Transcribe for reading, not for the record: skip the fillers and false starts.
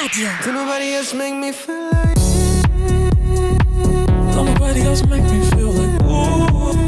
Radio. Can nobody else make me feel like Don't nobody else make me feel like ooh.